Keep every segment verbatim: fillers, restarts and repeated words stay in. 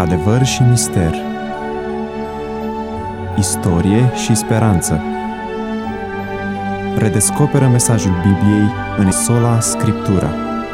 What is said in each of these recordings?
Adevăr și mister, istorie și speranță. Redescoperă mesajul Bibliei în sola Scriptura.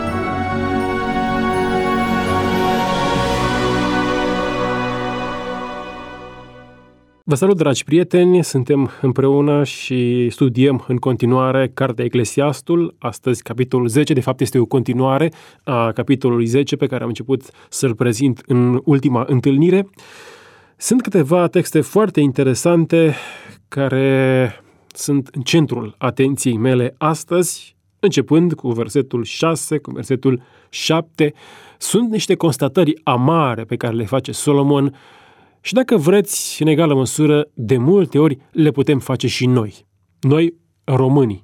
Vă salut, dragi prieteni! Suntem împreună și studiem în continuare Cartea Eclesiastul. Astăzi, capitolul zece, de fapt este o continuare a capitolului zece pe care am început să-l prezint în ultima întâlnire. Sunt câteva texte foarte interesante care sunt în centrul atenției mele astăzi, începând cu versetul șase, cu versetul șapte. Sunt niște constatări amare pe care le face Solomon și, dacă vreți, în egală măsură, de multe ori le putem face și noi, noi românii.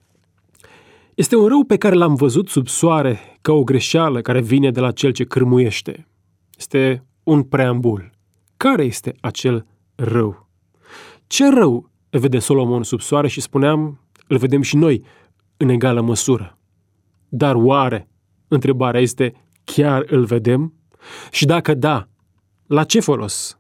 Este un rău pe care l-am văzut sub soare ca o greșeală care vine de la cel ce cârmuiește. Este un preambul. Care este acel rău? Ce rău vede Solomon sub soare și, spuneam, îl vedem și noi în egală măsură. Dar oare, întrebarea este, chiar îl vedem? Și dacă da, la ce folos?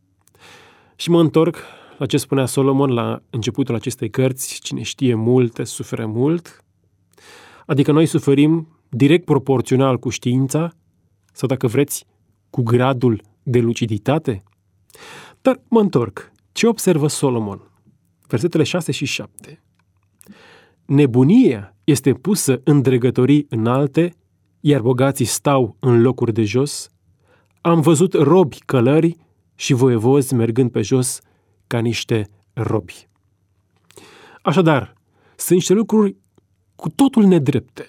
Și mă întorc la ce spunea Solomon la începutul acestei cărți: cine știe multe, suferă mult. Adică noi suferim direct proporțional cu știința, sau, dacă vreți, cu gradul de luciditate. Dar mă întorc. Ce observă Solomon? Versetele șase și șapte. Nebunia este pusă în dregătorii înalte, iar bogații stau în locuri de jos. Am văzut robi călări și voievozi mergând pe jos ca niște robi. Așadar, sunt niște lucruri cu totul nedrepte.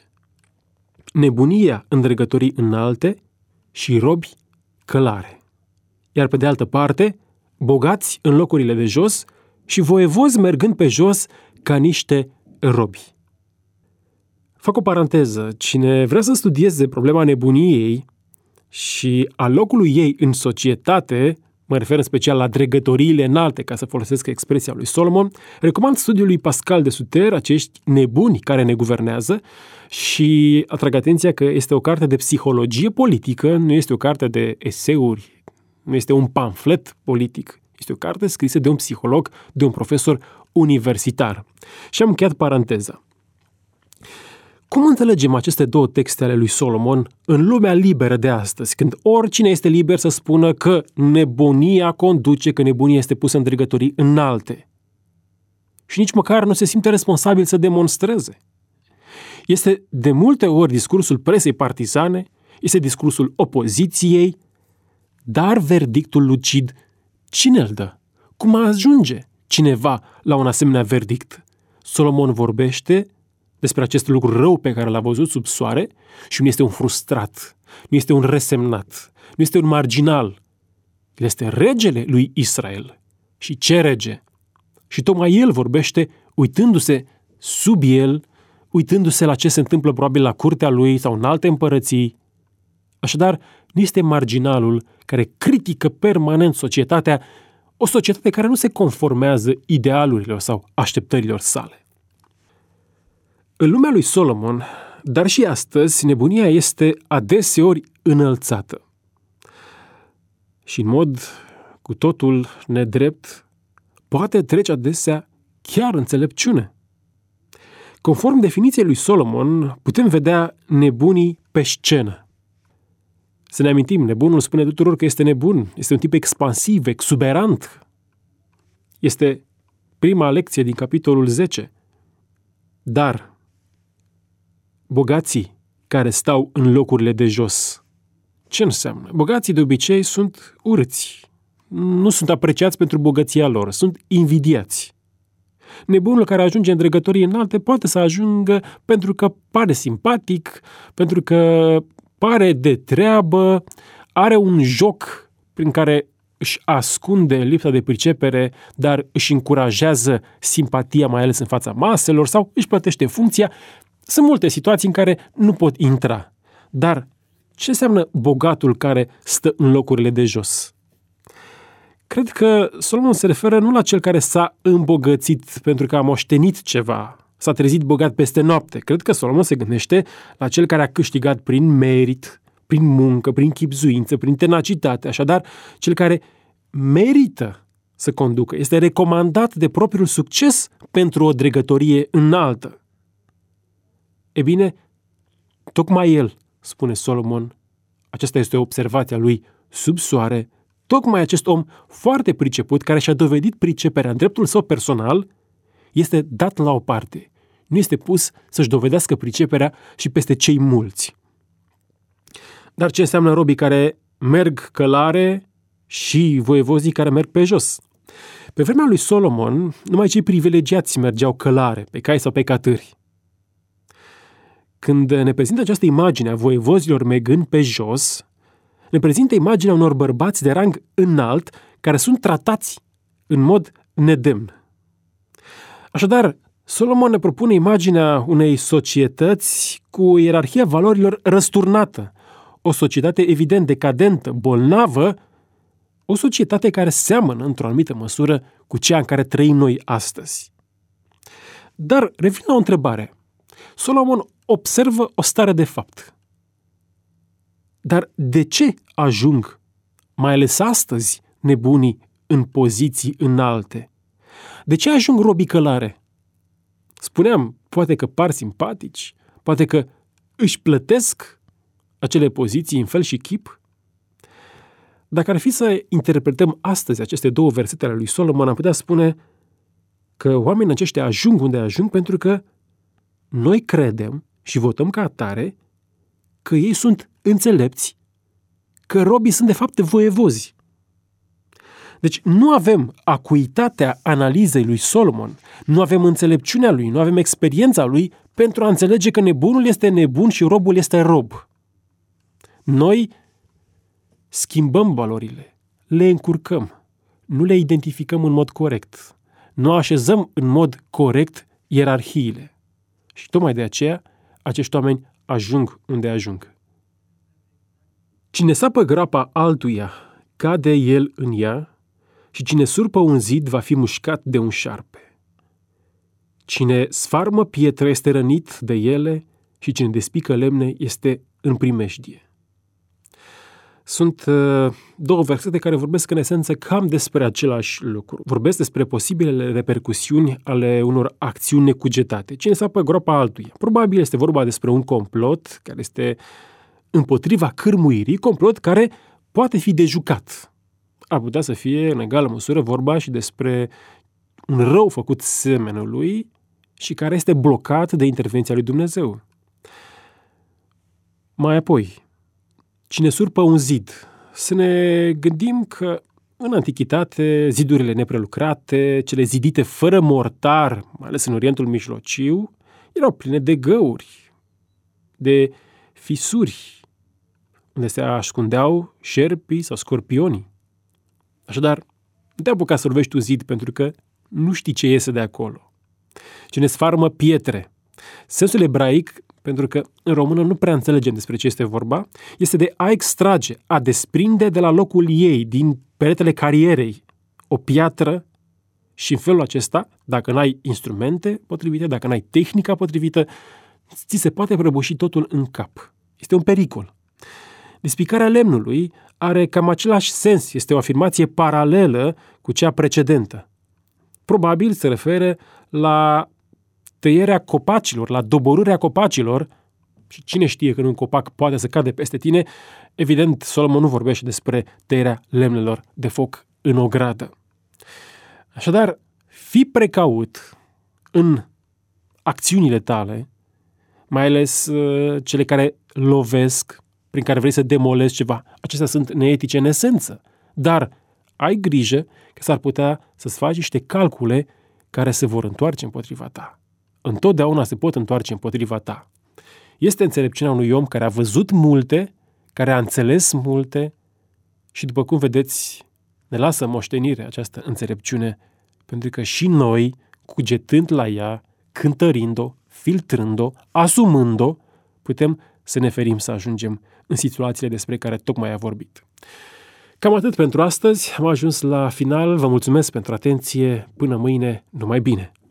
Nebunia în dregătorii înalte și robi călare. Iar pe de altă parte, bogați în locurile de jos și voievozi mergând pe jos ca niște robi. Fac o paranteză. Cine vrea să studieze problema nebuniei și a locului ei în societate, mă refer în special la dregătoriile înalte, ca să folosesc expresia lui Solomon, recomand studiul lui Pascal de Suter, Acești nebuni care ne guvernează, și atrag atenția că este o carte de psihologie politică, nu este o carte de eseuri, nu este un pamflet politic. Este o carte scrisă de un psiholog, de un profesor universitar. Și am încheiat paranteza. Cum înțelegem aceste două texte ale lui Solomon în lumea liberă de astăzi, când oricine este liber să spună că nebunia conduce, că nebunia este pusă în dregătorii înalte și nici măcar nu se simte responsabil să demonstreze? Este de multe ori discursul presei partizane, este discursul opoziției, dar verdictul lucid, cine îl dă? Cum ajunge cineva la un asemenea verdict? Solomon vorbește despre acest lucru rău pe care l-a văzut sub soare și nu este un frustrat, nu este un resemnat, nu este un marginal. El este regele lui Israel. Și ce rege? Și tocmai el vorbește uitându-se sub el, uitându-se la ce se întâmplă probabil la curtea lui sau în alte împărății. Așadar, nu este marginalul care critică permanent societatea, o societate care nu se conformează idealurilor sau așteptărilor sale. În lumea lui Solomon, dar și astăzi, nebunia este adeseori înălțată. Și în mod cu totul nedrept, poate trece adesea chiar înțelepciune. Conform definiției lui Solomon, putem vedea nebunii pe scenă. Să ne amintim, nebunul spune tuturor că este nebun, este un tip expansiv, exuberant. Este prima lecție din capitolul zece. Dar bogații care stau în locurile de jos, ce înseamnă? Bogații de obicei sunt urâți, nu sunt apreciați pentru bogăția lor, sunt invidiați. Nebunul care ajunge în dregătorii înalte poate să ajungă pentru că pare simpatic, pentru că pare de treabă, are un joc prin care își ascunde lipsa de pricepere, dar își încurajează simpatia, mai ales în fața maselor, sau își plătește funcția. Sunt multe situații în care nu pot intra. Dar ce înseamnă bogatul care stă în locurile de jos? Cred că Solomon se referă nu la cel care s-a îmbogățit pentru că a moștenit ceva, s-a trezit bogat peste noapte. Cred că Solomon se gândește la cel care a câștigat prin merit, prin muncă, prin chibzuință, prin tenacitate. Așadar, cel care merită să conducă este recomandat de propriul succes pentru o dregătorie înaltă. E bine, tocmai el, spune Solomon, aceasta este observația lui sub soare, tocmai acest om foarte priceput, care și-a dovedit priceperea în dreptul său personal, este dat la o parte. Nu este pus să-și dovedească priceperea și peste cei mulți. Dar ce înseamnă robii care merg călare și voievozii care merg pe jos? Pe vremea lui Solomon, numai cei privilegiați mergeau călare, pe cai sau pe catâri. Când ne prezintă această imagine a voievozilor mergând pe jos, ne prezintă imaginea unor bărbați de rang înalt care sunt tratați în mod nedemn. Așadar, Solomon ne propune imaginea unei societăți cu ierarhia valorilor răsturnată, o societate evident decadentă, bolnavă, o societate care seamănă într-o anumită măsură cu cea în care trăim noi astăzi. Dar revin la o întrebare. Solomon observă o stare de fapt. Dar de ce ajung, mai ales astăzi, nebunii în poziții înalte? De ce ajung robii călare? Spuneam, poate că par simpatici, poate că își plătesc acele poziții în fel și chip? Dacă ar fi să interpretăm astăzi aceste două versete ale lui Solomon, am putea spune că oamenii aceștia ajung unde ajung pentru că noi credem și votăm ca atare că ei sunt înțelepți, că robii sunt de fapt voievozi. Deci nu avem acuitatea analizei lui Solomon, nu avem înțelepciunea lui, nu avem experiența lui pentru a înțelege că nebunul este nebun și robul este rob. Noi schimbăm valorile, le încurcăm, nu le identificăm în mod corect, nu așezăm în mod corect ierarhiile. Și tocmai de aceea acești oameni ajung unde ajung. Cine sapă grapa altuia, cade el în ea, și cine surpă un zid va fi mușcat de un șarpe. Cine sfarmă pietre este rănit de ele și cine despică lemne este în primejdie. Sunt uh, două versete care vorbesc în esență cam despre același lucru. Vorbesc despre posibilele repercusiuni ale unor acțiuni necugetate. Cine sapă groapa altuia? Probabil este vorba despre un complot care este împotriva cârmuirii, complot care poate fi dejucat. Ar putea să fie în egală măsură vorba și despre un rău făcut semenului și care este blocat de intervenția lui Dumnezeu. Mai apoi, cine surpă un zid? Să ne gândim că în antichitate zidurile neprelucrate, cele zidite fără mortar, mai ales în Orientul Mijlociu, erau pline de găuri, de fisuri, unde se ascundeau șerpii sau scorpionii. Așadar, nu te apuca să lovești un zid pentru că nu știi ce iese de acolo. Cine sfarmă pietre. Sensul ebraic, pentru că în română nu prea înțelegem despre ce este vorba, este de a extrage, a desprinde de la locul ei, din peretele carierei, o piatră și în felul acesta, dacă n-ai instrumente potrivite, dacă n-ai tehnica potrivită, ți se poate prăbuși totul în cap. Este un pericol. Despicarea lemnului are cam același sens, este o afirmație paralelă cu cea precedentă. Probabil se referă la tăierea copacilor, la doborârea copacilor, și cine știe când un copac poate să cade peste tine, evident, Solomon nu vorbește despre tăierea lemnelor de foc în ogradă. Așadar, fii precaut în acțiunile tale, mai ales uh, cele care lovesc, prin care vrei să demolezi ceva. Acestea sunt neetice în esență, dar ai grijă că s-ar putea să-ți faci niște calcule care se vor întoarce împotriva ta. Întotdeauna se pot întoarce împotriva ta. Este înțelepciunea unui om care a văzut multe, care a înțeles multe și, după cum vedeți, ne lasă moștenire această înțelepciune, pentru că și noi, cugetând la ea, cântărind-o, filtrând-o, asumând-o, putem să ne ferim să ajungem în situațiile despre care tocmai a vorbit. Cam atât pentru astăzi, am ajuns la final, vă mulțumesc pentru atenție, până mâine, numai bine!